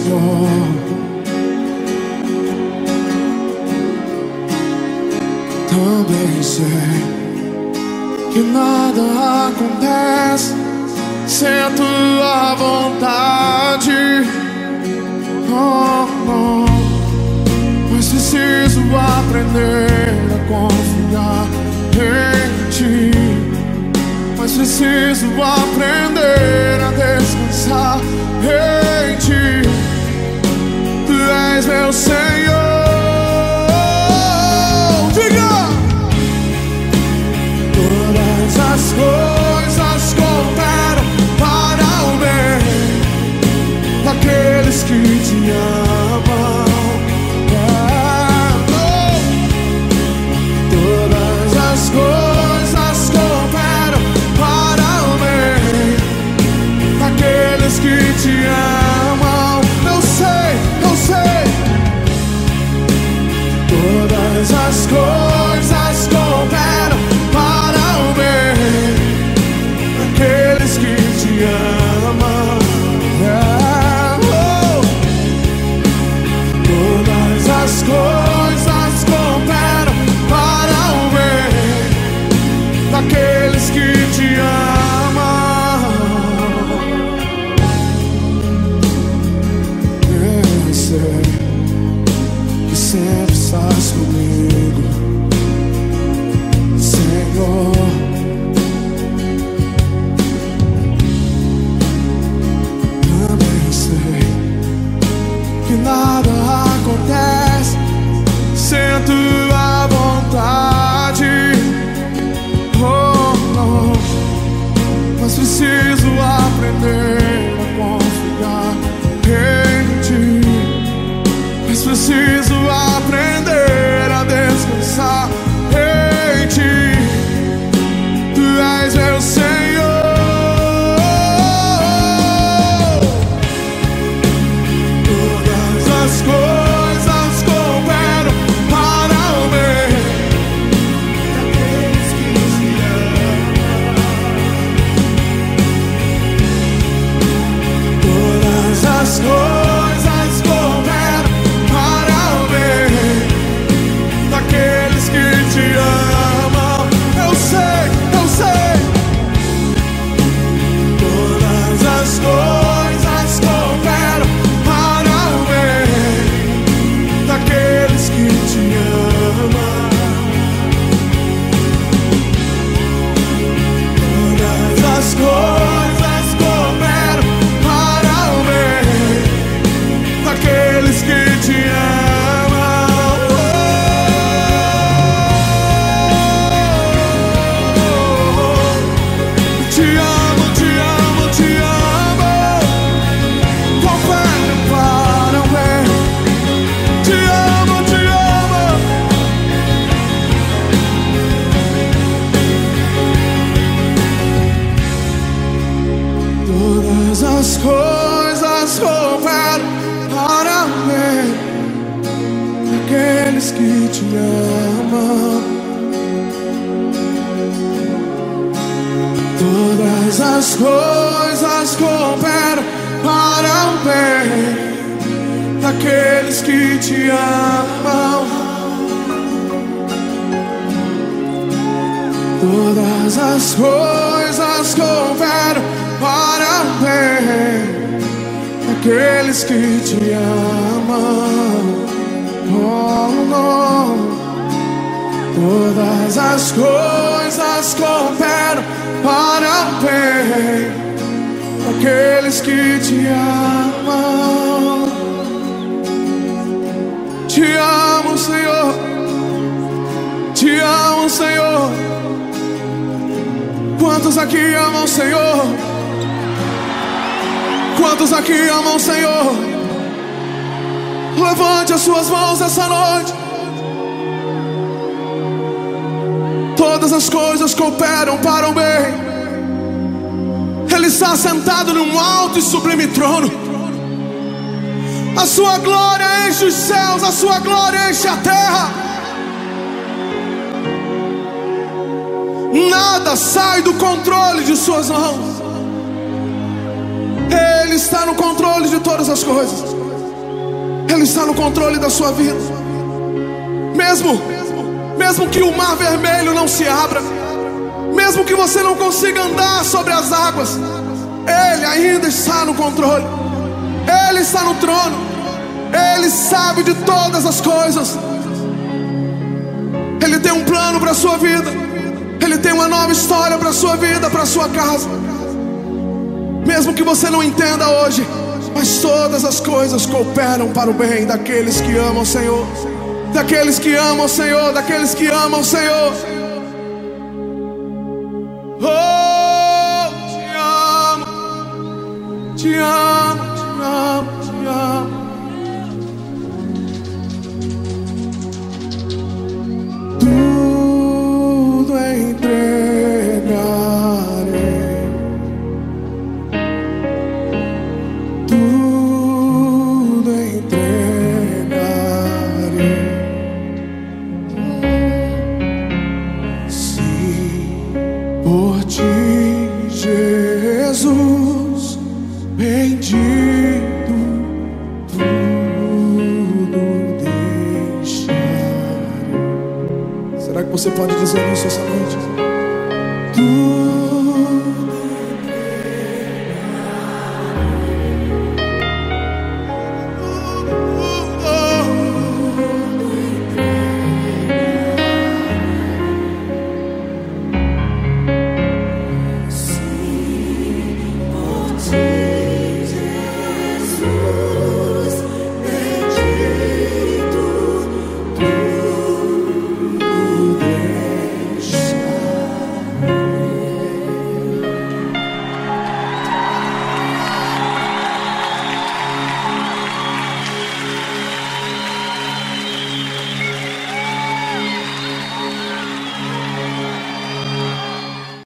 Senhor. Também sei que nada acontece sem a tua vontade. Oh, oh. Mas preciso aprender a confiar em ti. Mas preciso aprender a descansar em ti. Tu és meu Senhor. Diga! Todas as coisas cooperam para o bem daqueles que te amam. Todas as coisas cooperam para o bem daqueles que te amam. Eu sei. Todas as coisas cooperam para o bem daqueles que te amam. Todas as coisas cooperam para o bem daqueles que te amam. Eu sei que sempre estás comigo, Senhor. Também sei que nada acontece sem a tua vontade. Oh, oh. Mas preciso aprender a confiar em ti. Mas preciso aprender a descansar em ti. Tu és meu Senhor. Todas as coisas cooperam para o bem daqueles que te amam. Todas as coisas cooperam para o bem daqueles que te amam. Eu sei. Todas as coisas cooperam para o bem daqueles que te amam. Todas as coisas cooperam para o bem daqueles que te amam. Te amo, te amo, te amo. Cooperam para o bem. Te amo, te amo. Todas as coisas cooperam para o bem daqueles que te amam. Todas as coisas cooperam para o bem daqueles que te amam. Todas as coisas cooperam para o bem daqueles que te amam. Oh, oh. Todas as coisas cooperam para o bem daqueles que te amam. Te amo, Senhor. Te amo, Senhor. Quantos aqui amam o Senhor? Quantos aqui amam o Senhor? Levante as suas mãos essa noite. Todas as coisas cooperam para o bem. Ele está sentado num alto e sublime trono. A sua glória enche os céus, a sua glória enche a terra. Nada sai do controle de suas mãos. Ele está no controle de todas as coisas. Ele está no controle da sua vida. Mesmo que o mar vermelho não se abra, mesmo que você não consiga andar sobre as águas, Ele ainda está no controle. Ele está no trono. Ele sabe de todas as coisas. Ele tem um plano para a sua vida. Ele tem uma nova história para a sua vida, para a sua casa. Mesmo que você não entenda hoje, mas todas as coisas cooperam para o bem daqueles que amam o Senhor. Daqueles que amam o Senhor, daqueles que amam o Senhor. Oh, te amo, te amo, te amo, te amo. Tudo entregarei, tudo entregarei. Se por ti, Jesus, bendito, Será que você pode dizer isso essa noite?